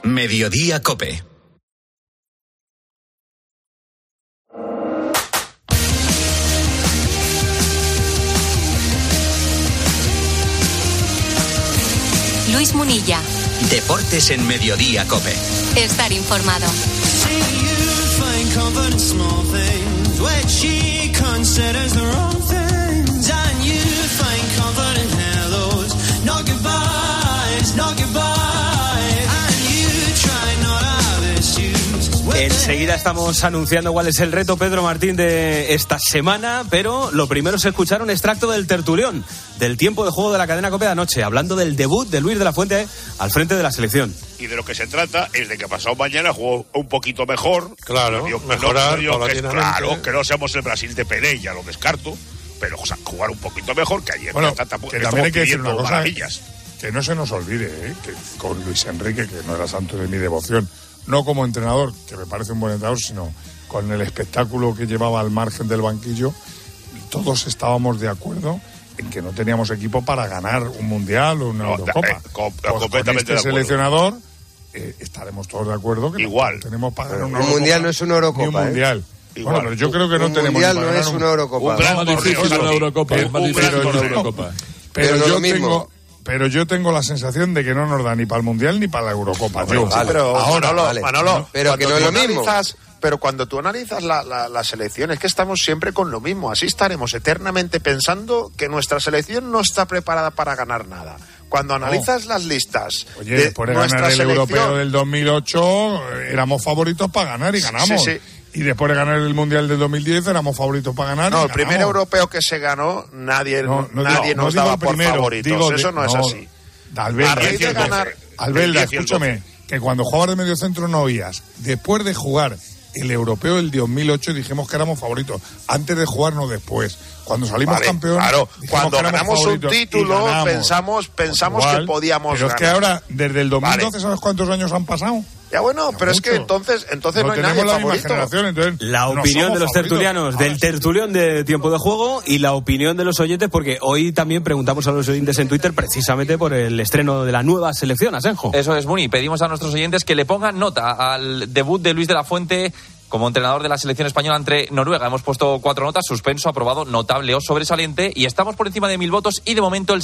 Mediodía COPE. Luis Munilla. Deportes en Mediodía COPE. Estar informado. Enseguida estamos anunciando cuál es el reto, Pedro Martín, de esta semana, pero lo primero es escuchar un extracto del tertulión, del tiempo de juego de la cadena COPE de anoche, hablando del debut de Luis de la Fuente al frente de la selección. Y de lo que se trata es de que pasado mañana jugó un poquito mejor. Claro, mejorar paulatinamente. Claro, que no seamos el Brasil de Pelé, ya lo descarto, pero o sea, jugar un poquito mejor que ayer. Bueno, que también hay que decir una cosa, maravillas. Que no se nos olvide, que con Luis Enrique, que no era santo de mi devoción, no como entrenador, que me parece un buen entrenador, sino con el espectáculo que llevaba al margen del banquillo, todos estábamos de acuerdo en que no teníamos equipo para ganar un mundial o una Eurocopa. Completamente con este seleccionador estaremos todos de acuerdo que igual tenemos para ganar una Eurocopa. Un mundial no es una Eurocopa. Ni un mundial. Bueno, pero yo creo que no tenemos. Un mundial no es una Eurocopa. Es más difícil una Eurocopa. Pero yo tengo la sensación de que no nos da ni para el mundial ni para la Eurocopa. Vale, pero ahora, Manolo, pero que no es lo mismo. Pero cuando tú analizas la selección, es que estamos siempre con lo mismo. Así estaremos eternamente pensando que nuestra selección no está preparada para ganar nada. Cuando analizas las listas después de ganar el europeo del 2008, éramos favoritos para ganar y ganamos. Sí. Y después de ganar el mundial del 2010 éramos favoritos para ganar. No, el primer europeo que se ganó, nadie nos daba por favoritos. Eso no es así. Albelda, escúchame, que cuando jugabas de medio centro no oías. Después de jugar el europeo del 2008 dijimos que éramos favoritos. Antes de jugar, no después. Cuando salimos campeones, claro, cuando ganamos un título, pensamos igual, que podíamos pero ganar. Es que ahora, desde el 2012, ¿sabes cuántos años han pasado? Ya bueno, pero es que entonces no hay nadie favorito. La opinión de los tertulianos, del tertulión de tiempo de juego, y la opinión de los oyentes, porque hoy también preguntamos a los oyentes en Twitter precisamente por el estreno de la nueva selección, Asenjo. Eso es, Muni. Pedimos a nuestros oyentes que le pongan nota al debut de Luis de la Fuente como entrenador de la selección española ante Noruega. Hemos puesto 4 notas: suspenso, aprobado, notable o sobresaliente, y estamos por encima de 1000 votos, y de momento el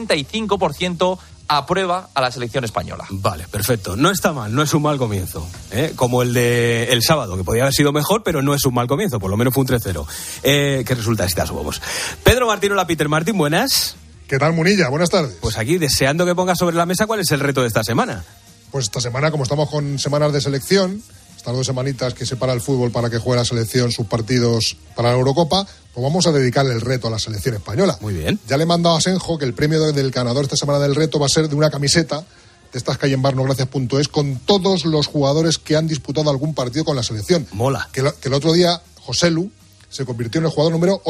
65% aprueba a la selección española. Vale, perfecto. No está mal, no es un mal comienzo. Como el de el sábado, que podía haber sido mejor, pero no es un mal comienzo, por lo menos fue un 3-0. ¿Qué resulta si das huevos? Pedro Martín, hola Peter Martín, buenas. ¿Qué tal, Munilla? Buenas tardes. Pues aquí, deseando que pongas sobre la mesa cuál es el reto de esta semana. Pues esta semana, como estamos con semanas de selección, estas 2 semanitas que separa el fútbol para que juegue la selección sus partidos para la Eurocopa, pues vamos a dedicarle el reto a la selección española. Muy bien. Ya le he mandado a Senjo que el premio del ganador esta semana del reto va a ser de una camiseta de estas que hay en barnogracias.es con todos los jugadores que han disputado algún partido con la selección. Mola. Que el otro día Joselu se convirtió en el jugador número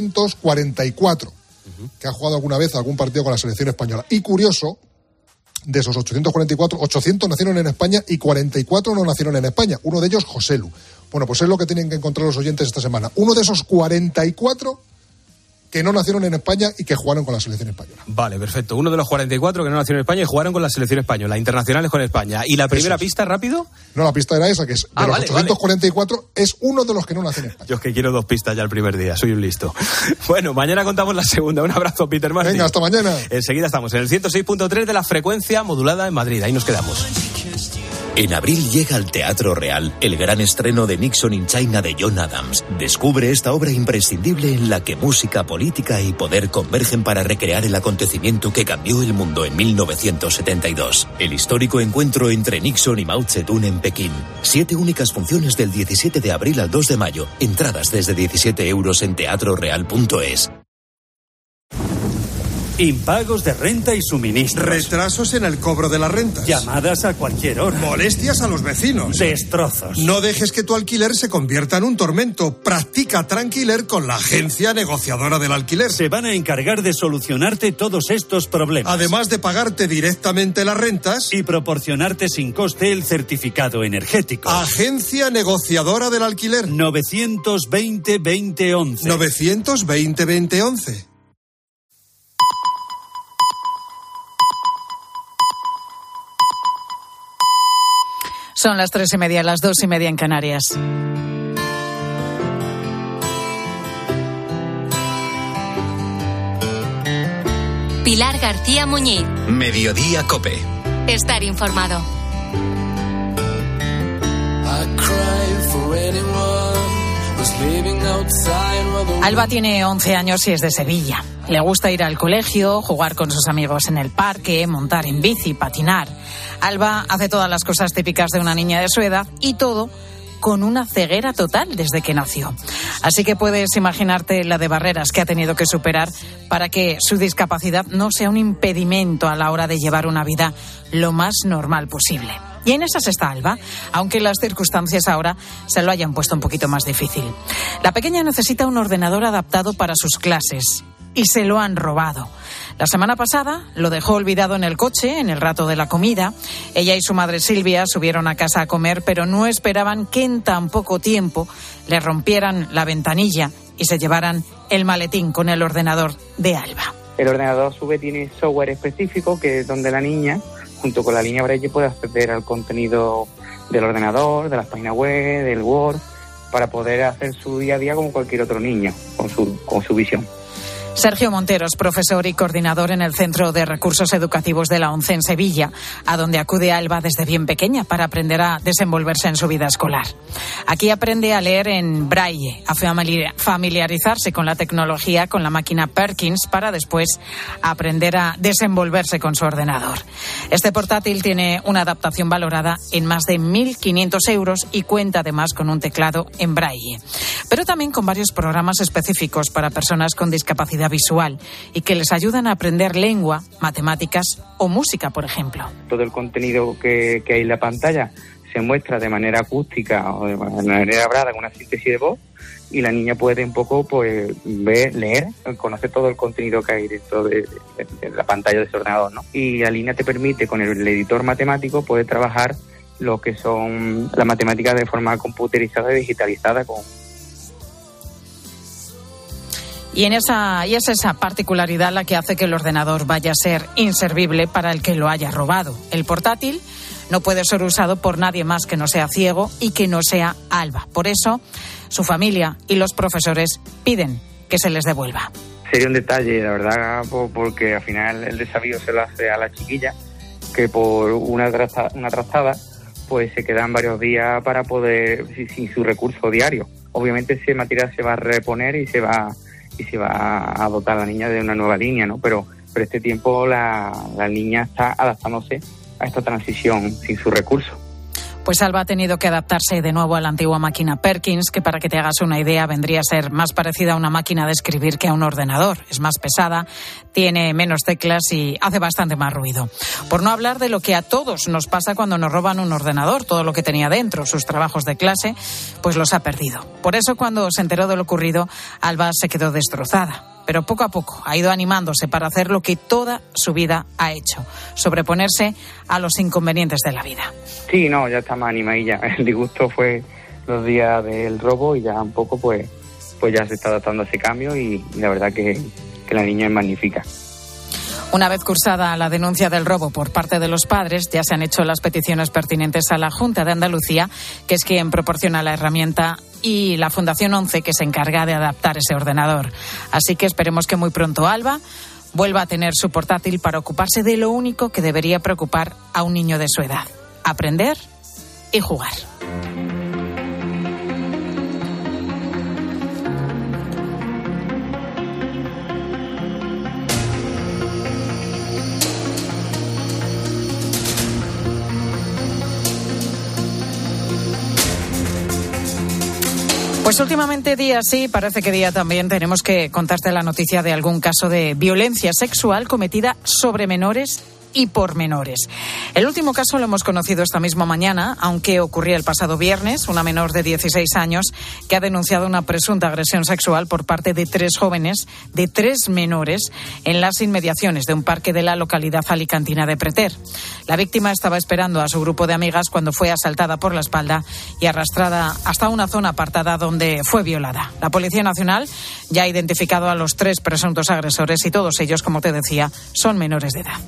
844 que ha jugado alguna vez algún partido con la selección española. Y curioso, de esos 844, 800 nacieron en España y 44 no nacieron en España. Uno de ellos, Joselu. Bueno, pues es lo que tienen que encontrar los oyentes esta semana. Uno de esos 44 que no nacieron en España y que jugaron con la selección española. Vale, perfecto. Uno de los 44 que no nacieron en España y jugaron con la selección española, internacionales con España. ¿Y la primera pista, rápido? No, la pista era esa, que es de los 844, es uno de los que no nacen en España. Yo es que quiero 2 pistas ya el primer día, soy un listo. Bueno, mañana contamos la segunda. Un abrazo, Peter Martín. Venga, hasta mañana. Enseguida estamos en el 106.3 de la frecuencia modulada en Madrid. Ahí nos quedamos. En abril llega al Teatro Real el gran estreno de Nixon in China de John Adams. Descubre esta obra imprescindible en la que música, política y poder convergen para recrear el acontecimiento que cambió el mundo en 1972. El histórico encuentro entre Nixon y Mao Zedong en Pekín. 7 únicas funciones del 17 de abril al 2 de mayo. Entradas desde 17 € en teatroreal.es. Impagos de renta y suministros. Retrasos en el cobro de las rentas. Llamadas a cualquier hora. Molestias a los vecinos. Destrozos. No dejes que tu alquiler se convierta en un tormento. Practica Tranquiler con la agencia negociadora del alquiler. Se van a encargar de solucionarte todos estos problemas. Además de pagarte directamente las rentas y proporcionarte sin coste el certificado energético. Agencia negociadora del alquiler. 920-2011. 920-2011. Son las 3:30, las 2:30 en Canarias. Pilar García Muñiz. Mediodía COPE. Estar informado. Alba tiene 11 años y es de Sevilla. Le gusta ir al colegio, jugar con sus amigos en el parque, montar en bici, patinar. Alba hace todas las cosas típicas de una niña de su edad y todo con una ceguera total desde que nació. Así que puedes imaginarte la de barreras que ha tenido que superar para que su discapacidad no sea un impedimento a la hora de llevar una vida lo más normal posible. Y en esas está Alba, aunque las circunstancias ahora se lo hayan puesto un poquito más difícil. La pequeña necesita un ordenador adaptado para sus clases y se lo han robado. La semana pasada lo dejó olvidado en el coche, en el rato de la comida. Ella y su madre Silvia subieron a casa a comer, pero no esperaban que en tan poco tiempo le rompieran la ventanilla y se llevaran el maletín con el ordenador de Alba. El ordenador a su vez tiene software específico que es donde la niña, junto con la línea Braille, puede acceder al contenido del ordenador, de las páginas web, del Word, para poder hacer su día a día como cualquier otro niño, con su visión. Sergio Monteros, profesor y coordinador en el Centro de Recursos Educativos de la ONCE en Sevilla, a donde acude Alba desde bien pequeña para aprender a desenvolverse en su vida escolar. Aquí aprende a leer en braille, a familiarizarse con la tecnología, con la máquina Perkins, para después aprender a desenvolverse con su ordenador. Este portátil tiene una adaptación valorada en más de 1.500 euros y cuenta además con un teclado en braille, pero también con varios programas específicos para personas con discapacidad visual y que les ayudan a aprender lengua, matemáticas o música, por ejemplo. Todo el contenido que hay en la pantalla se muestra de manera acústica o de manera hablada con una síntesis de voz, y la niña puede un poco pues ver, leer, conocer todo el contenido que hay dentro de la pantalla de ese ordenador, ¿no? Y la línea te permite, con el editor matemático, poder trabajar lo que son las matemáticas de forma computerizada y digitalizada con... Y es esa particularidad la que hace que el ordenador vaya a ser inservible para el que lo haya robado. El portátil no puede ser usado por nadie más que no sea ciego y que no sea Alba. Por eso, su familia y los profesores piden que se les devuelva. Sería un detalle, la verdad, porque al final el desafío se lo hace a la chiquilla, que por una trazada pues se quedan varios días para poder, sin su recurso diario. Obviamente ese material se va a reponer y se va a dotar a la niña de una nueva línea, ¿no? Pero este tiempo la niña está adaptándose a esta transición sin su recurso. Pues Alba ha tenido que adaptarse de nuevo a la antigua máquina Perkins, que, para que te hagas una idea, vendría a ser más parecida a una máquina de escribir que a un ordenador. Es más pesada, tiene menos teclas y hace bastante más ruido. Por no hablar de lo que a todos nos pasa cuando nos roban un ordenador. Todo lo que tenía dentro, sus trabajos de clase, pues los ha perdido. Por eso, cuando se enteró de lo ocurrido, Alba se quedó destrozada. Pero poco a poco ha ido animándose para hacer lo que toda su vida ha hecho: sobreponerse a los inconvenientes de la vida. Sí, no, ya está más animadilla. El disgusto fue los días del robo y ya un poco pues ya se está adaptando a ese cambio, y la verdad que la niña es magnífica. Una vez cursada la denuncia del robo por parte de los padres, ya se han hecho las peticiones pertinentes a la Junta de Andalucía, que es quien proporciona la herramienta, y la Fundación ONCE, que se encarga de adaptar ese ordenador. Así que esperemos que muy pronto Alba vuelva a tener su portátil para ocuparse de lo único que debería preocupar a un niño de su edad: aprender y jugar. Pues últimamente, día sí, parece que día también, tenemos que contarte la noticia de algún caso de violencia sexual cometida sobre menores y por menores. El último caso lo hemos conocido esta misma mañana, aunque ocurría el pasado viernes. Una menor de 16 años que ha denunciado una presunta agresión sexual por parte de 3 jóvenes, de 3 menores, en las inmediaciones de un parque de la localidad alicantina de Preter. La víctima estaba esperando a su grupo de amigas cuando fue asaltada por la espalda y arrastrada hasta una zona apartada donde fue violada. La Policía Nacional ya ha identificado a los 3 presuntos agresores y todos ellos, como te decía, son menores de edad. Hemos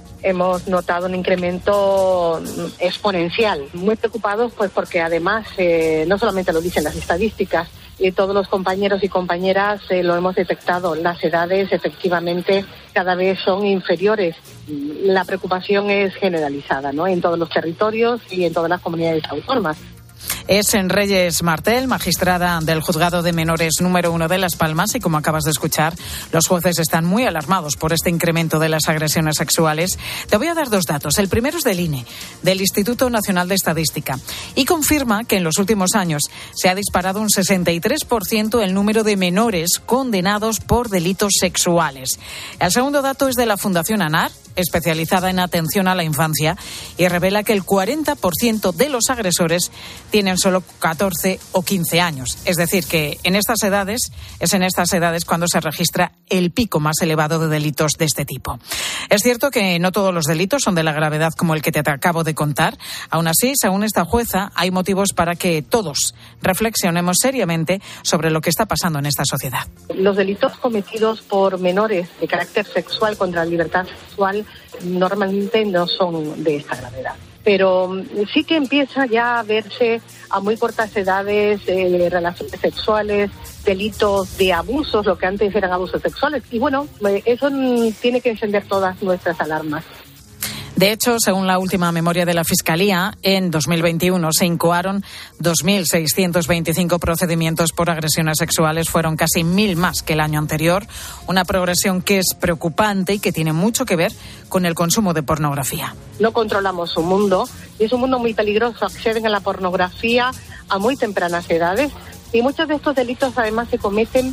hemos notado un incremento exponencial. Muy preocupados, pues porque además no solamente lo dicen las estadísticas, todos los compañeros y compañeras lo hemos detectado. Las edades efectivamente cada vez son inferiores. La preocupación es generalizada, ¿no? En todos los territorios y en todas las comunidades autónomas. Es en Reyes Martel, magistrada del Juzgado de Menores número 1 de Las Palmas, y como acabas de escuchar, los jueces están muy alarmados por este incremento de las agresiones sexuales. Te voy a dar 2 datos. El primero es del INE, del Instituto Nacional de Estadística, y confirma que en los últimos años se ha disparado un 63% el número de menores condenados por delitos sexuales. El segundo dato es de la Fundación ANAR, especializada en atención a la infancia, y revela que el 40% de los agresores tienen solo 14 o 15 años. Es decir, que en estas edades cuando se registra el pico más elevado de delitos de este tipo. Es cierto que no todos los delitos son de la gravedad como el que te acabo de contar. Aún así, según esta jueza, hay motivos para que todos reflexionemos seriamente sobre lo que está pasando en esta sociedad. Los delitos cometidos por menores de carácter sexual contra la libertad sexual normalmente no son de esta gravedad. Pero sí que empieza ya a verse a muy cortas edades relaciones sexuales, delitos de abusos, lo que antes eran abusos sexuales. Y bueno, eso tiene que encender todas nuestras alarmas. De hecho, según la última memoria de la Fiscalía, en 2021 se incoaron 2.625 procedimientos por agresiones sexuales. Fueron casi 1.000 más que el año anterior. Una progresión que es preocupante y que tiene mucho que ver con el consumo de pornografía. No controlamos su mundo y es un mundo muy peligroso. Acceden a la pornografía a muy tempranas edades. Y muchos de estos delitos además se cometen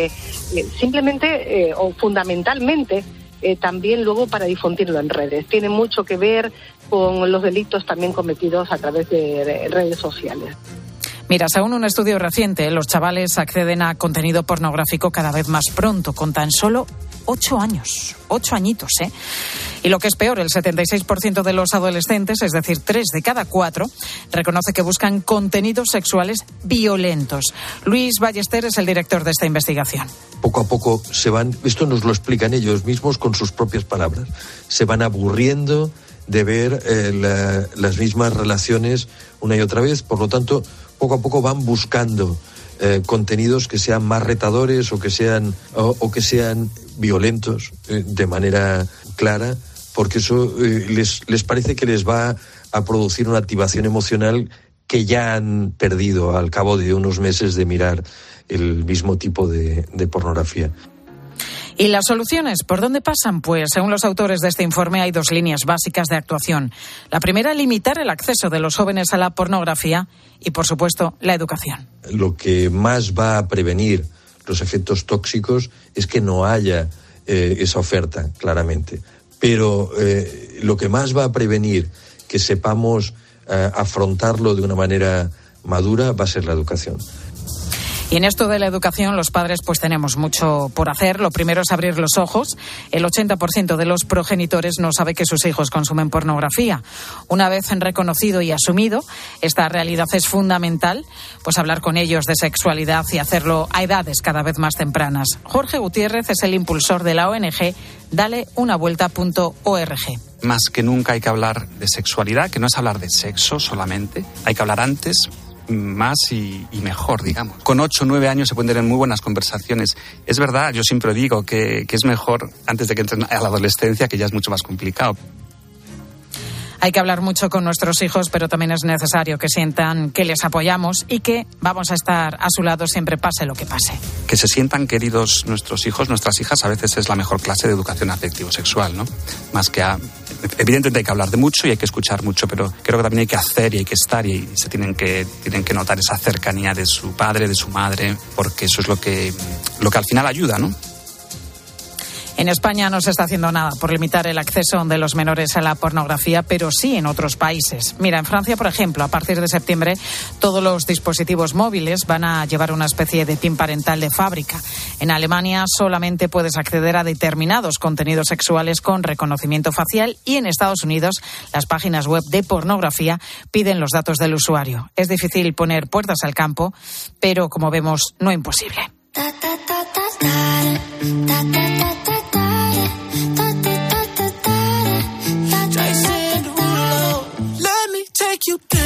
simplemente o fundamentalmente también luego para difundirlo en redes. Tiene mucho que ver con los delitos también cometidos a través de redes sociales. Mira, según un estudio reciente, los chavales acceden a contenido pornográfico cada vez más pronto, con tan solo 8 años. 8 añitos, ¿eh? Y lo que es peor, el 76% de los adolescentes, es decir, 3 de cada 4, reconoce que buscan contenidos sexuales violentos. Luis Ballester es el director de esta investigación. Poco a poco esto nos lo explican ellos mismos con sus propias palabras, se van aburriendo de ver las mismas relaciones una y otra vez, por lo tanto, poco a poco van buscando contenidos que sean más retadores o que sean violentos de manera clara, porque eso les parece que les va a producir una activación emocional que ya han perdido al cabo de unos meses de mirar el mismo tipo de pornografía. ¿Y las soluciones por dónde pasan? Pues según los autores de este informe hay 2 líneas básicas de actuación. La primera, limitar el acceso de los jóvenes a la pornografía y, por supuesto, la educación. Lo que más va a prevenir los efectos tóxicos es que no haya esa oferta, claramente. Pero lo que más va a prevenir que sepamos afrontarlo de una manera madura va a ser la educación. Y en esto de la educación, los padres pues tenemos mucho por hacer. Lo primero es abrir los ojos. El 80% de los progenitores no sabe que sus hijos consumen pornografía. Una vez reconocido y asumido esta realidad, es fundamental pues hablar con ellos de sexualidad y hacerlo a edades cada vez más tempranas. Jorge Gutiérrez es el impulsor de la ONG DaleUnaVuelta.org. Más que nunca hay que hablar de sexualidad, que no es hablar de sexo solamente. Hay que hablar antes, más y mejor, digamos. Con 8 o 9 años se pueden tener muy buenas conversaciones. Es verdad, yo siempre digo que es mejor antes de que entren a la adolescencia, que ya es mucho más complicado. Hay que hablar mucho con nuestros hijos, pero también es necesario que sientan que les apoyamos y que vamos a estar a su lado siempre pase lo que pase. Que se sientan queridos nuestros hijos, nuestras hijas, a veces es la mejor clase de educación afectivo-sexual, ¿no? Más que evidentemente hay que hablar de mucho y hay que escuchar mucho, pero creo que también hay que hacer y hay que estar y se tienen que notar esa cercanía de su padre, de su madre, porque eso es lo que al final ayuda, ¿no? En España no se está haciendo nada por limitar el acceso de los menores a la pornografía, pero sí en otros países. Mira, en Francia, por ejemplo, a partir de septiembre, todos los dispositivos móviles van a llevar una especie de PIN parental de fábrica. En Alemania solamente puedes acceder a determinados contenidos sexuales con reconocimiento facial y en Estados Unidos las páginas web de pornografía piden los datos del usuario. Es difícil poner puertas al campo, pero como vemos, no imposible.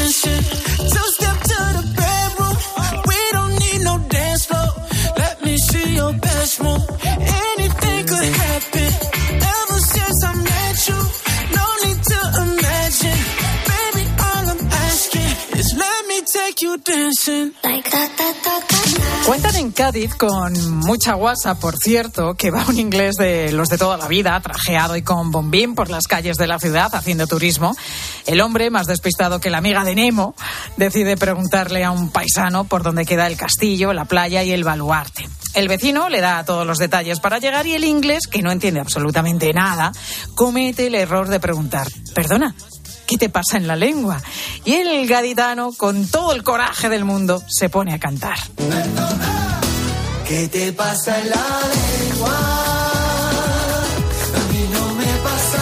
dancing. Two step to the bedroom. We don't need no dance floor. Let me see your best move. Anything could happen. Ever since I met you, no need to imagine. Baby, all I'm asking is let me take you dancing. Cuentan en Cádiz con mucha guasa, por cierto, que va un inglés de los de toda la vida, trajeado y con bombín por las calles de la ciudad haciendo turismo. El hombre, más despistado que la amiga de Nemo, decide preguntarle a un paisano por dónde queda el castillo, la playa y el baluarte. El vecino le da todos los detalles para llegar y el inglés, que no entiende absolutamente nada, comete el error de preguntar: perdona, ¿qué te pasa en la lengua? Y el gaditano, con todo el coraje del mundo, se pone a cantar. ¿Qué te pasa en la lengua? A mí no me pasa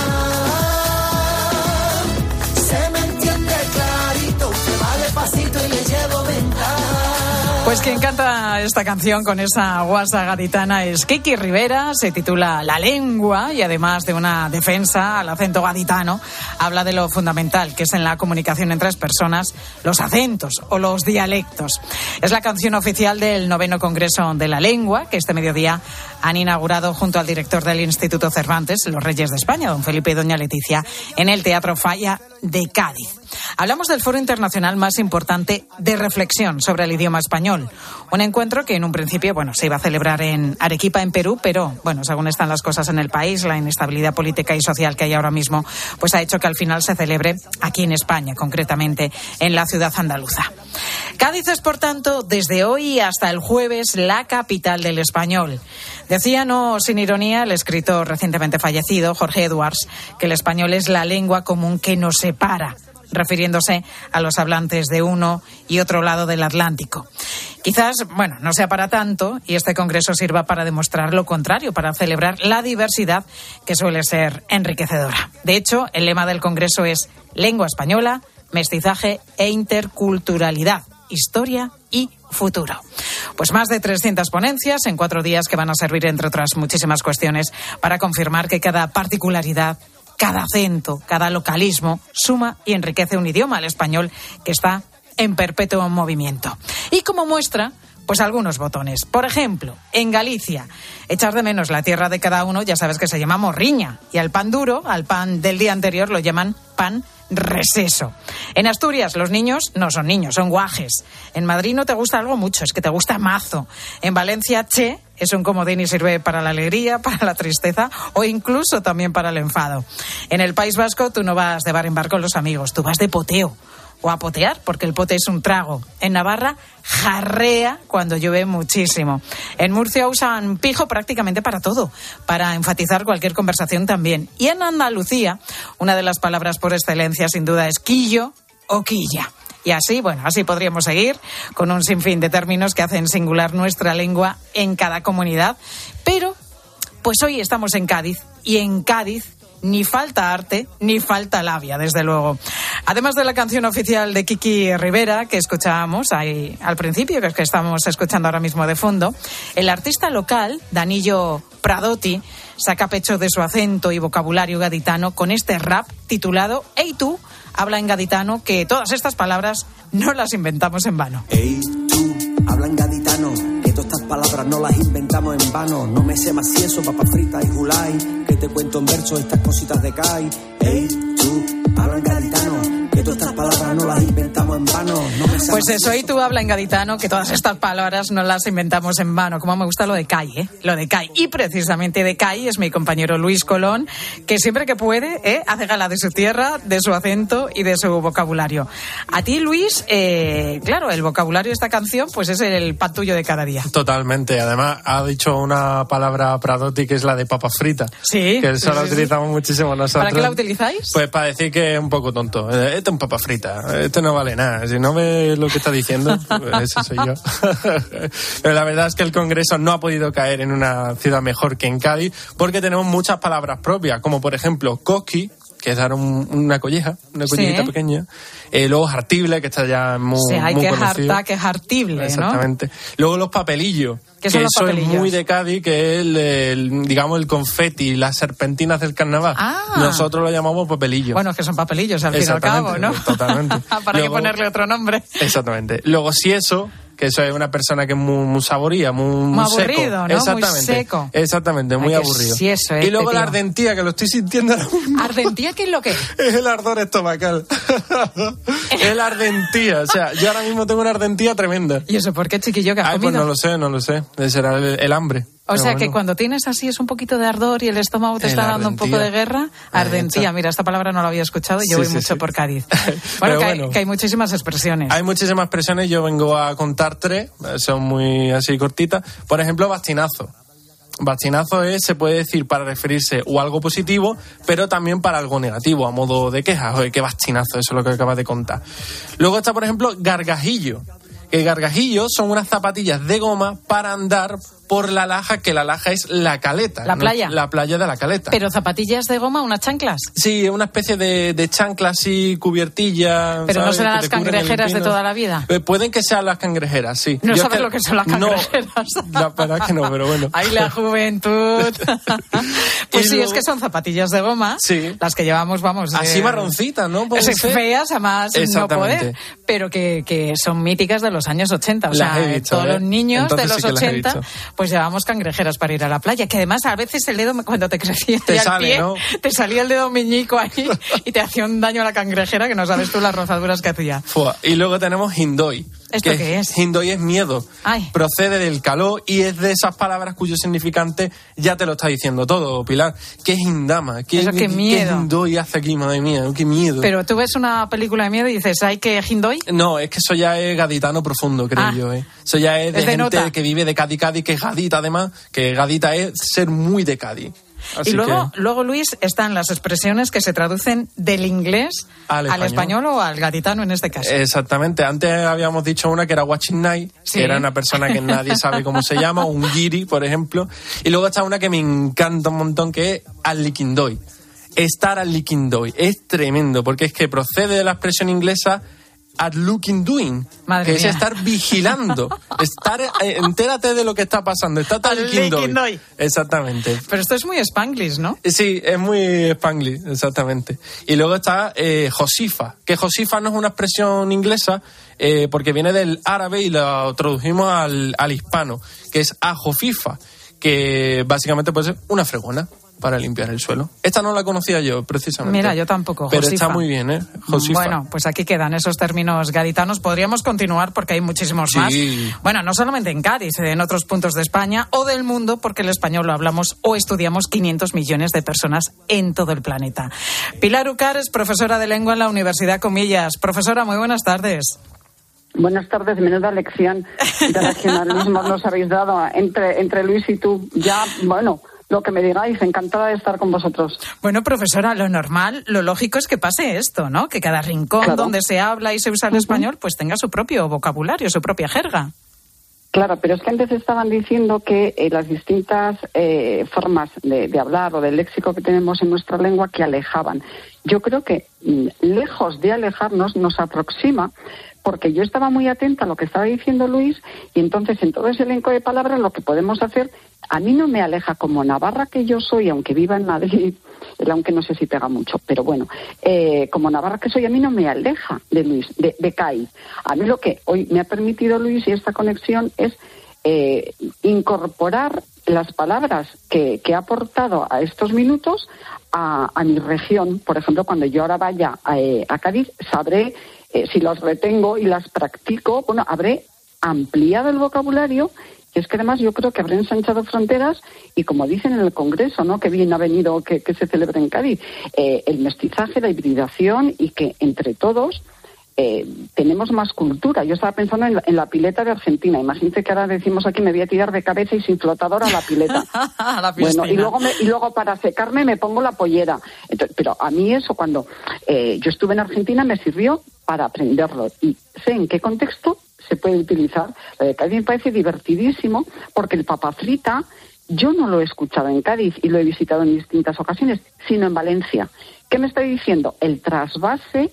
nada. Se me entiende clarito, se va despacito y le llevo ventaja. Pues quien canta esta canción con esa guasa gaditana es Kiki Rivera, se titula La Lengua y además de una defensa al acento gaditano, habla de lo fundamental que es en la comunicación entre las personas los acentos o los dialectos. Es la canción oficial del 9º Congreso de la Lengua que este mediodía han inaugurado junto al director del Instituto Cervantes, los Reyes de España, don Felipe y doña Leticia, en el Teatro Falla de Cádiz. Hablamos del foro internacional más importante de reflexión sobre el idioma español. Un encuentro que en un principio, se iba a celebrar en Arequipa, en Perú, pero, según están las cosas en el país, la inestabilidad política y social que hay ahora mismo, pues ha hecho que al final se celebre aquí en España, concretamente en la ciudad andaluza. Cádiz es, por tanto, desde hoy hasta el jueves, la capital del español. Decía, no sin ironía, el escritor recientemente fallecido, Jorge Edwards, que el español es la lengua común que nos separa, refiriéndose a los hablantes de uno y otro lado del Atlántico. Quizás, no sea para tanto y este congreso sirva para demostrar lo contrario, para celebrar la diversidad que suele ser enriquecedora. De hecho, el lema del congreso es lengua española, mestizaje e interculturalidad, historia y futuro. Pues más de 300 ponencias en 4 días que van a servir, entre otras muchísimas cuestiones, para confirmar que cada particularidad, cada acento, cada localismo suma y enriquece un idioma, el español, que está en perpetuo movimiento. Y como muestra, pues algunos botones. Por ejemplo, en Galicia, echar de menos la tierra de cada uno, ya sabes que se llama morriña, y al pan duro, al pan del día anterior, lo llaman pan reseso. En Asturias, los niños no son niños, son guajes. En Madrid no te gusta algo mucho, es que te gusta mazo. En Valencia, che es un comodín y sirve para la alegría, para la tristeza o incluso también para el enfado. En el País Vasco, tú no vas de bar en bar con los amigos, tú vas de poteo. O a potear, porque el pote es un trago. En Navarra, jarrea cuando llueve muchísimo. En Murcia usan pijo prácticamente para todo, para enfatizar cualquier conversación también. Y en Andalucía, una de las palabras por excelencia sin duda es quillo o quilla. Y así, así podríamos seguir con un sinfín de términos que hacen singular nuestra lengua en cada comunidad. Pero, pues hoy estamos en Cádiz, y en Cádiz ni falta arte, ni falta labia, desde luego. Además de la canción oficial de Kiki Rivera, que escuchábamos ahí al principio, que es que estamos escuchando ahora mismo de fondo, el artista local, Danilo Pradotti, saca pecho de su acento y vocabulario gaditano con este rap titulado Ey tú, habla en gaditano, que todas estas palabras no las inventamos en vano. Ey tú, habla en gaditano, que todas estas palabras no las inventamos en vano. No me sé más si eso, papa frita y julay, que te cuento en verso estas cositas de Kai. Ey tú, habla en gaditano, que todas estas palabras no las inventamos en vano. No me sé pues eso, y tú habla en gaditano, que todas estas palabras no las inventamos en vano. Como me gusta lo de Kai, lo de Kai. Y precisamente de Kai es mi compañero Luis Colón, que siempre que puede, hace gala de su tierra, de su acento y de su vocabulario. A ti, Luis, claro, el vocabulario de esta canción pues es el pan tuyo de cada día. Totalmente. Además, ha dicho una palabra Pradotti que es la de papa frita. Sí. Que eso la utilizamos muchísimo nosotros. ¿Para qué la utilizáis? Pues para decir que es un poco tonto. Esto es un papa frita. Esto no vale nada. Si no ves lo que está diciendo, pues ese soy yo. Pero la verdad es que el Congreso no ha podido caer en una ciudad mejor que en Cádiz, porque tenemos muchas palabras propias, como por ejemplo coqui, que es dar una collejita pequeña. Luego jartible, que está ya muy, hay muy que conocido. jarta, que es hartible, exactamente. Luego los papelillos. ¿Qué son los eso papelillos? Es muy de Cádiz, que es el confeti, las serpentinas del carnaval. Nosotros lo llamamos papelillos. Bueno, que son papelillos al fin y al cabo, ¿no? Totalmente. ¿Para qué ponerle otro nombre? Exactamente. Luego sieso, que eso es una persona que es muy saboría, muy aburrido, seco. ¿no? Exactamente. Muy seco. Exactamente, muy aburrido. Sieso, y luego la ardentía, que lo estoy sintiendo ahora mismo. ¿Ardentía qué es lo que es? Es el ardor estomacal. Es la ardentía. O sea, yo ahora mismo tengo una ardentía tremenda. ¿Y eso por qué, chiquillo, que has comido? Pues no lo sé. Será el hambre. O sea, que cuando tienes así es un poquito de ardor y el estómago te está dando un poco de guerra. Ardentía, mira, esta palabra no la había escuchado y yo voy mucho por Cádiz. Bueno, que hay muchísimas expresiones. Hay muchísimas expresiones, yo vengo a contar 3, son muy así cortitas. Por ejemplo, bastinazo. Bastinazo se puede decir para referirse o a algo positivo, pero también para algo negativo, a modo de queja. Oye, qué bastinazo, eso es lo que acabas de contar. Luego está, por ejemplo, gargajillo. El gargajillo son unas zapatillas de goma para andar por la Laja, que la Laja es la Caleta. La playa. La playa de la Caleta. ¿Pero zapatillas de goma, unas chanclas? Sí, una especie de chanclas y cubiertilla. ¿Pero ¿sabes? no serán las cangrejeras de toda la vida? Pueden que sean las cangrejeras, sí. ¿No sabes lo que son las cangrejeras? No, la verdad que no, pero bueno. ¡Ay, la juventud! Pues sí, es que son zapatillas de goma, las que llevamos, vamos... Así marroncitas, ¿no? Feas, además, no poder, pero que son míticas de los años 80. O sea, todos los niños de los 80... pues llevamos cangrejeras para ir a la playa, que además a veces el dedo, cuando te crecía al pie, ¿no? Te salía el dedo meñico ahí y te hacía un daño a la cangrejera que no sabes tú las rozaduras que hacía. Y luego tenemos hindoi. ¿Esto qué es? Hindoi es miedo. Ay. Procede del caló y es de esas palabras cuyo significante ya te lo está diciendo todo, Pilar. ¿Qué es hindama? Qué miedo. ¿Qué hindoi hace aquí, madre mía? ¡Qué miedo! Pero tú ves una película de miedo y dices, ¿ay, qué hindoi? No, es que eso ya es gaditano profundo, creo yo. Eso ya es de gente nota. Que vive de Cádiz, que es gadita además, que gadita es ser muy de Cádiz. Así y luego, Luis, están las expresiones que se traducen del inglés al español o al gaditano en este caso. Exactamente. Antes habíamos dicho una que era watching night, que era una persona que nadie sabe cómo se llama, un guiri, por ejemplo. Y luego está una que me encanta un montón, que es al liquindoy. Estar al liquindoy. Es tremendo, porque es que procede de la expresión inglesa at looking doing, Madre que mía. es estar vigilando, entérate de lo que está pasando, está al looking doing. Exactamente. Pero esto es muy spanglish, ¿no? Sí, es muy spanglish, exactamente. Y luego está Josifa, que Josifa no es una expresión inglesa, porque viene del árabe y lo tradujimos al hispano, que es ajofifa, que básicamente puede ser una fregona para limpiar el suelo. Esta no la conocía yo, precisamente. Mira, yo tampoco, pero Josifa. está muy bien, ¿eh? Josifa. Bueno, pues aquí quedan esos términos gaditanos. Podríamos continuar porque hay muchísimos más. Bueno, no solamente en Cádiz, en otros puntos de España o del mundo, porque el español lo hablamos o estudiamos 500 millones de personas en todo el planeta. Pilar Ucar es profesora de lengua en la Universidad Comillas. Profesora, muy buenas tardes. Buenas tardes, menuda lección de regionalismo nos habéis dado entre Luis y tú. Ya, bueno, lo que me digáis, encantada de estar con vosotros. Bueno, profesora, lo normal, lo lógico es que pase esto, ¿no? Que cada rincón donde se habla y se usa el español, pues tenga su propio vocabulario, su propia jerga. Claro, pero es que antes estaban diciendo que las distintas formas de hablar o del léxico que tenemos en nuestra lengua que alejaban. Yo creo que lejos de alejarnos nos aproxima, porque yo estaba muy atenta a lo que estaba diciendo Luis y entonces en todo ese elenco de palabras lo que podemos hacer, a mí no me aleja como navarra que yo soy, aunque viva en Madrid, aunque no sé si pega mucho, pero bueno, como navarra que soy, a mí no me aleja de Luis, de Cádiz. A mí lo que hoy me ha permitido Luis y esta conexión es incorporar las palabras que ha aportado a estos minutos a mi región. Por ejemplo, cuando yo ahora vaya a Cádiz, sabré, si las retengo y las practico, bueno, habré ampliado el vocabulario. Y es que además yo creo que habré ensanchado fronteras y, como dicen en el Congreso, ¿no?, que bien ha venido que se celebre en Cádiz, el mestizaje, la hibridación y que entre todos tenemos más cultura. Yo estaba pensando en la pileta de Argentina. Imagínate que ahora decimos aquí me voy a tirar de cabeza y sin flotador a la pileta. A la bueno, y luego para secarme me pongo la pollera. Entonces, pero a mí eso, cuando yo estuve en Argentina, me sirvió para aprenderlo y sé en qué contexto se puede utilizar. Lo de Cádiz me parece divertidísimo porque el papa frita Yo no lo he escuchado en Cádiz y lo he visitado en distintas ocasiones, sino en Valencia. ¿Qué me estoy diciendo? El trasvase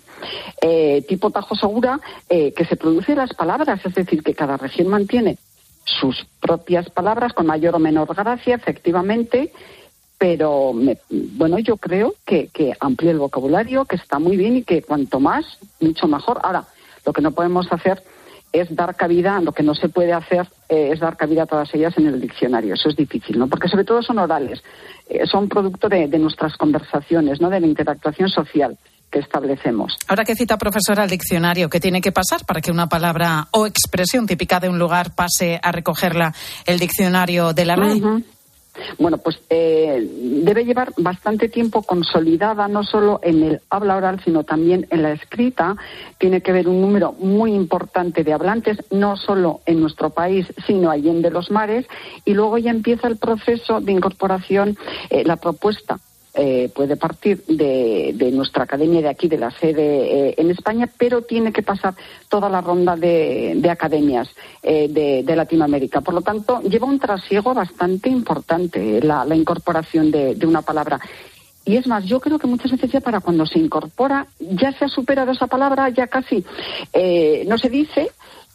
tipo Tajo Segura que se produce en las palabras, es decir, que cada región mantiene sus propias palabras con mayor o menor gracia, efectivamente, pero yo creo que amplía el vocabulario, que está muy bien y que cuanto más, mucho mejor. Ahora, lo que no podemos hacer es dar cabida, lo que no se puede hacer es dar cabida a todas ellas en el diccionario. Eso es difícil, ¿no? Porque sobre todo son orales, son producto de nuestras conversaciones, ¿no? De la interactuación social que establecemos. Ahora que cita, profesora, el diccionario, ¿qué tiene que pasar para que una palabra o expresión típica de un lugar pase a recogerla el diccionario de la RAE? Uh-huh. Bueno, pues debe llevar bastante tiempo consolidada, no solo en el habla oral, sino también en la escrita. Tiene que haber un número muy importante de hablantes, no solo en nuestro país, sino allende los mares, y luego ya empieza el proceso de incorporación, la propuesta. Puede partir de nuestra academia de aquí, de la sede en España, pero tiene que pasar toda la ronda de academias de Latinoamérica. Por lo tanto, lleva un trasiego bastante importante la incorporación de una palabra. Y es más, yo creo que muchas veces ya para cuando se incorpora, ya se ha superado esa palabra, ya casi no se dice.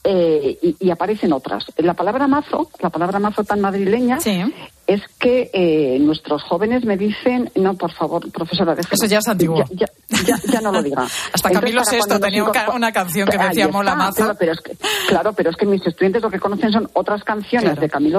Y aparecen otras. La palabra mazo tan madrileña, sí, es que nuestros jóvenes me dicen, no, por favor, profesora, déjame. Eso ya es antiguo. Ya no lo diga. Hasta Camilo VI tenía una canción que decía mola mazo. Claro, pero es que mis estudiantes lo que conocen son otras canciones de Camilo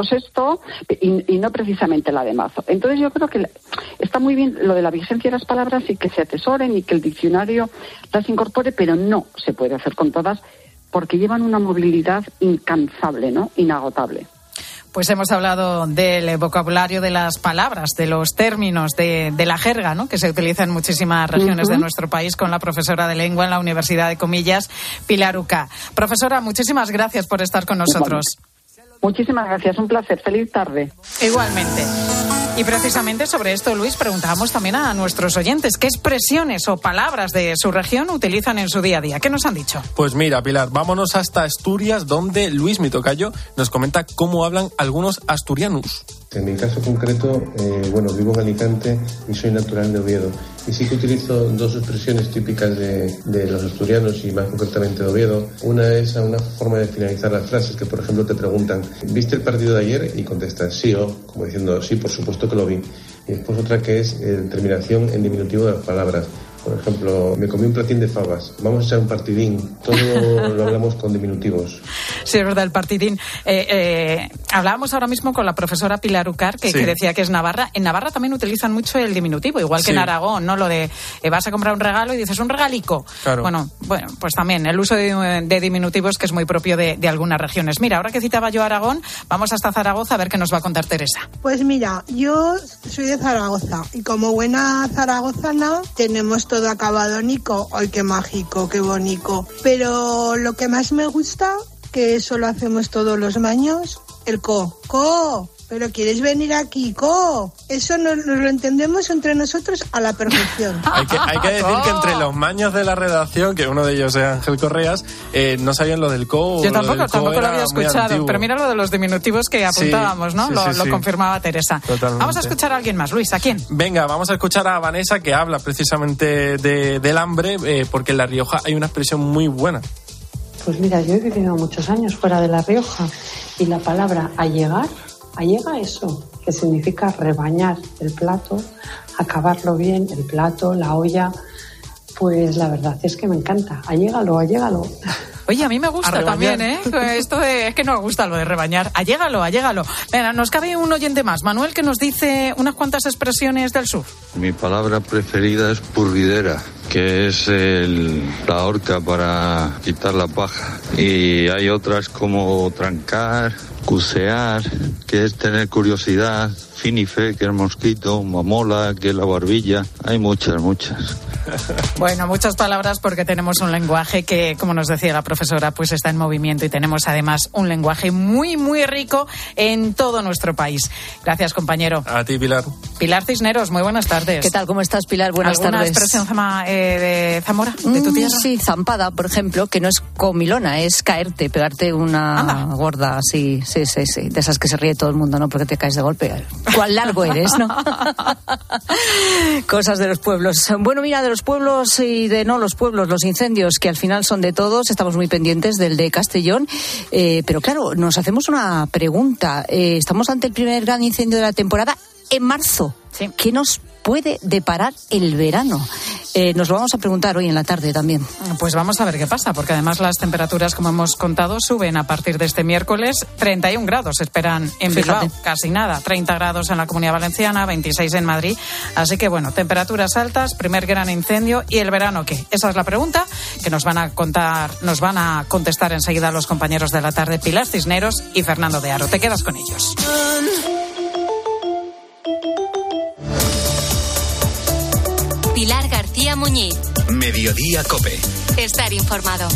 VI y no precisamente la de mazo. Entonces yo creo que está muy bien lo de la vigencia de las palabras y que se atesoren y que el diccionario las incorpore, pero no se puede hacer con todas, porque llevan una movilidad incansable, ¿no? Inagotable. Pues hemos hablado del vocabulario de las palabras, de los términos, de la jerga, ¿no? Que se utiliza en muchísimas regiones de nuestro país, con la profesora de lengua en la Universidad de Comillas, Pilar Uca. Profesora, muchísimas gracias por estar con nosotros. Muchísimas gracias, un placer. Feliz tarde. Igualmente. Y precisamente sobre esto, Luis, preguntábamos también a nuestros oyentes qué expresiones o palabras de su región utilizan en su día a día. ¿Qué nos han dicho? Pues mira, Pilar, vámonos hasta Asturias, donde Luis, mi tocayo, nos comenta cómo hablan algunos asturianos. En mi caso concreto, vivo en Alicante y soy natural de Oviedo. Y sí que utilizo dos expresiones típicas de los asturianos y más concretamente de Oviedo. Una es una forma de finalizar las frases que, por ejemplo, te preguntan ¿viste el partido de ayer? Y contestas sí o, como diciendo sí, por supuesto que lo vi. Y después otra que es terminación en diminutivo de las palabras. Por ejemplo, me comí un platín de fabas. Vamos a echar un partidín. Todo lo hablamos con diminutivos. Sí, es verdad, el partidín. Hablábamos ahora mismo con la profesora Pilar Ucar, que decía que es Navarra. En Navarra también utilizan mucho el diminutivo, igual que en Aragón, ¿no? Lo de vas a comprar un regalo y dices un regalico. Claro. Bueno, pues también el uso de diminutivos, que es muy propio de algunas regiones. Mira, ahora que citaba yo Aragón, vamos hasta Zaragoza a ver qué nos va a contar Teresa. Pues mira, yo soy de Zaragoza y como buena zaragozana tenemos todo acabado nico. ¡Ay, qué mágico, qué bonito! Pero lo que más me gusta, que eso lo hacemos todos los años, el co. ¿Pero quieres venir aquí, co? Eso nos lo entendemos entre nosotros a la perfección. Hay que decir que entre los maños de la redacción, que uno de ellos es Ángel Correas, no sabían lo del co. Yo tampoco lo había escuchado, pero mira lo de los diminutivos que apuntábamos, ¿no? Lo confirmaba Teresa. Totalmente. Vamos a escuchar a alguien más. Luis, ¿a quién? Venga, vamos a escuchar a Vanessa, que habla precisamente del hambre, porque en La Rioja hay una expresión muy buena. Pues mira, yo he vivido muchos años fuera de La Rioja y la palabra allega eso, que significa rebañar el plato, acabarlo bien, el plato, la olla. Pues la verdad es que me encanta. Allégalo. Oye, a mí me gusta también, ¿eh? Esto es que nos gusta lo de rebañar. Allégalo. Venga, nos cabe un oyente más. Manuel, que nos dice unas cuantas expresiones del sur. Mi palabra preferida es purvidera, que es la horca para quitar la paja. Y hay otras como trancar, cusear, que es tener curiosidad, Finife, que el mosquito, mamola, que la barbilla. Hay muchas. Bueno, muchas palabras porque tenemos un lenguaje que, como nos decía la profesora, pues está en movimiento y tenemos además un lenguaje muy, muy rico en todo nuestro país. Gracias, compañero. A ti, Pilar. Pilar Cisneros, muy buenas tardes. ¿Qué tal? ¿Cómo estás, Pilar? Buenas tardes. ¿Alguna expresión de Zamora, de tu tierra? Sí, zampada, por ejemplo, que no es comilona, es caerte, pegarte una gorda, sí, de esas que se ríe todo el mundo, ¿no? Porque te caes de golpe. ¿Cuán largo eres, no? Cosas de los pueblos. Bueno, mira, de los pueblos y de no los pueblos, los incendios, que al final son de todos, estamos muy pendientes del de Castellón, pero claro, nos hacemos una pregunta. Estamos ante el primer gran incendio de la temporada en marzo. Sí. ¿Qué nos puede deparar el verano? Nos lo vamos a preguntar hoy en la tarde también. Pues vamos a ver qué pasa, porque además las temperaturas, como hemos contado, suben a partir de este miércoles. 31 grados esperan en Bilbao, casi nada. 30 grados en la Comunidad Valenciana, 26 en Madrid. Así que bueno, temperaturas altas, primer gran incendio. ¿Y el verano qué? Esa es la pregunta que nos van a contestar enseguida los compañeros de la tarde, Pilar Cisneros y Fernando de Aro. Te quedas con ellos. Pilar García Muñiz. Mediodía COPE. Estar informado.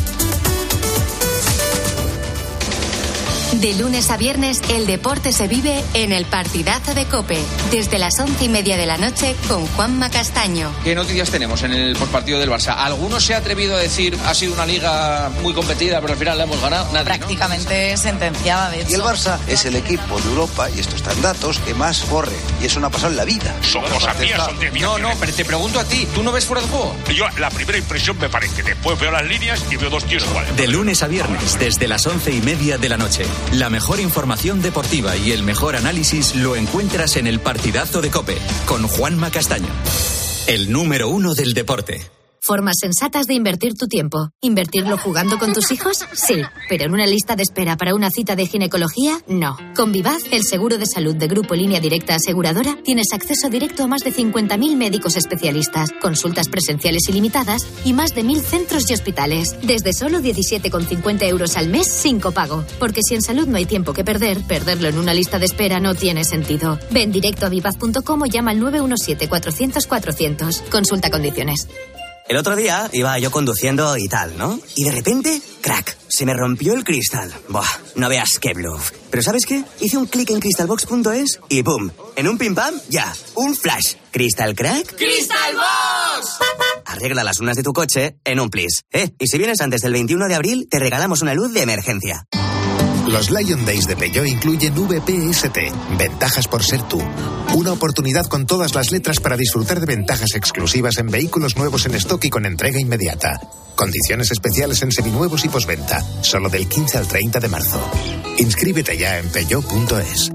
De lunes a viernes, el deporte se vive en el partidazo de COPE. Desde las 11:30 de la noche con Juanma Castaño. ¿Qué noticias tenemos en el postpartido del Barça? ¿Alguno se ha atrevido a decir ha sido una liga muy competida, pero al final la hemos ganado? Nadie, prácticamente, ¿no? Sentenciada, de hecho. Y el Barça es el equipo de Europa, y esto está en datos, que más corre. Y eso no ha pasado en la vida. Son cosas mías, son de mí. No, pero te pregunto a ti, ¿tú no ves fuera de juego? Yo, la primera impresión me parece. Después veo las líneas y veo dos tíos iguales. De lunes a viernes, desde las 11:30 de la noche. La mejor información deportiva y el mejor análisis lo encuentras en el partidazo de COPE, con Juanma Castaño, el número 1 del deporte. Formas sensatas de invertir tu tiempo. ¿Invertirlo jugando con tus hijos? Sí, pero en una lista de espera para una cita de ginecología, no. Con Vivaz, el seguro de salud de Grupo Línea Directa Aseguradora, tienes acceso directo a más de 50.000 médicos especialistas, consultas presenciales ilimitadas y más de 1.000 centros y hospitales. Desde solo 17,50 euros al mes sin copago. Porque si en salud no hay tiempo que perder, perderlo en una lista de espera no tiene sentido. Ven directo a vivaz.com o llama al 917-400-400. Consulta condiciones. El otro día iba yo conduciendo y tal, ¿no? Y de repente, crack, se me rompió el cristal. Buah, no veas qué bluff. Pero ¿sabes qué? Hice un clic en crystalbox.es y ¡pum! En un pim pam, ya, un flash. ¿Crystal crack? ¡Crystalbox! Arregla las lunas de tu coche en un plis. Y si vienes antes del 21 de abril, te regalamos una luz de emergencia. Los Lion Days de Peugeot incluyen VPST, ventajas por ser tú. Una oportunidad con todas las letras para disfrutar de ventajas exclusivas en vehículos nuevos en stock y con entrega inmediata. Condiciones especiales en seminuevos y postventa, solo del 15 al 30 de marzo. Inscríbete ya en peugeot.es.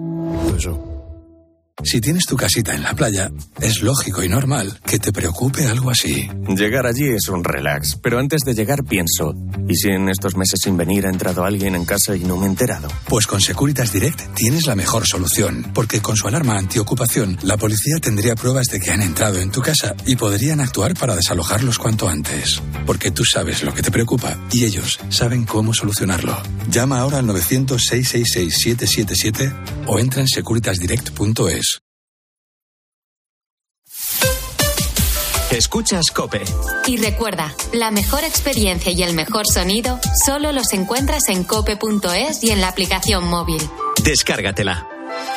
Si tienes tu casita en la playa, es lógico y normal que te preocupe algo así. Llegar allí es un relax, pero antes de llegar pienso, ¿y si en estos meses sin venir ha entrado alguien en casa y no me he enterado? Pues con Securitas Direct tienes la mejor solución, porque con su alarma antiocupación, la policía tendría pruebas de que han entrado en tu casa y podrían actuar para desalojarlos cuanto antes. Porque tú sabes lo que te preocupa y ellos saben cómo solucionarlo. Llama ahora al 900-666-777 o entra en securitasdirect.es. Escuchas COPE. Y recuerda, la mejor experiencia y el mejor sonido solo los encuentras en cope.es y en la aplicación móvil. Descárgatela.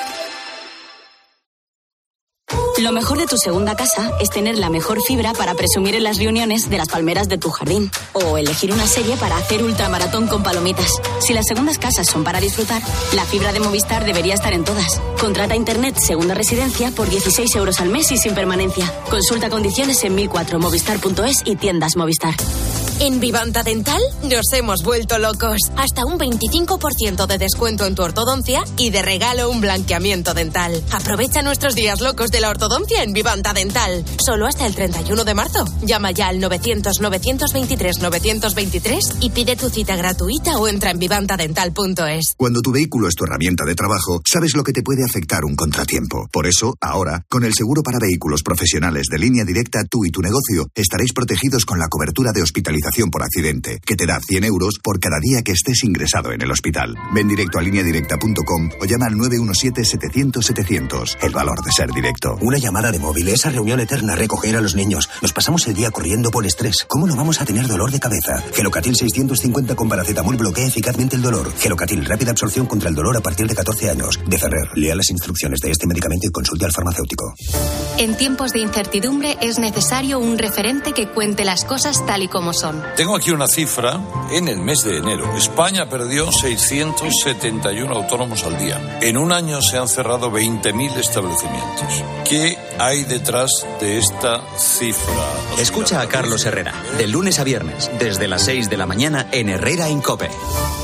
Lo mejor de tu segunda casa es tener la mejor fibra para presumir en las reuniones de las palmeras de tu jardín. O elegir una serie para hacer ultramaratón con palomitas. Si las segundas casas son para disfrutar, la fibra de Movistar debería estar en todas. Contrata internet segunda residencia por 16 euros al mes y sin permanencia. Consulta condiciones en 1004movistar.es y tiendas Movistar. En Vivanta Dental nos hemos vuelto locos. Hasta un 25% de descuento en tu ortodoncia y de regalo un blanqueamiento dental. Aprovecha nuestros días locos de la ortodoncia en Vivanta Dental. Solo hasta el 31 de marzo. Llama ya al 900-923-923 y pide tu cita gratuita o entra en vivantadental.es. Cuando tu vehículo es tu herramienta de trabajo, sabes lo que te puede afectar un contratiempo. Por eso, ahora, con el seguro para vehículos profesionales de Línea Directa, tú y tu negocio estaréis protegidos con la cobertura de hospitalización rehabilitación por accidente, que te da 100 euros por cada día que estés ingresado en el hospital. Ven directo a lineadirecta.com o llama al 917-700-700. El valor de ser directo. Una llamada de móvil, esa reunión eterna, recoger a los niños. Nos pasamos el día corriendo por estrés. ¿Cómo no vamos a tener dolor de cabeza? Gelocatil 650 con paracetamol bloquea eficazmente el dolor. Gelocatil, rápida absorción contra el dolor a partir de 14 años. De Ferrer, lea las instrucciones de este medicamento y consulte al farmacéutico. En tiempos de incertidumbre es necesario un referente que cuente las cosas tal y como son. Tengo aquí una cifra. En el mes de enero, España perdió 671 autónomos al día. En un año se han cerrado 20.000 establecimientos. ¿Qué hay detrás de esta cifra? Escucha a Carlos Herrera, de lunes a viernes, desde las 6 de la mañana en Herrera en COPE.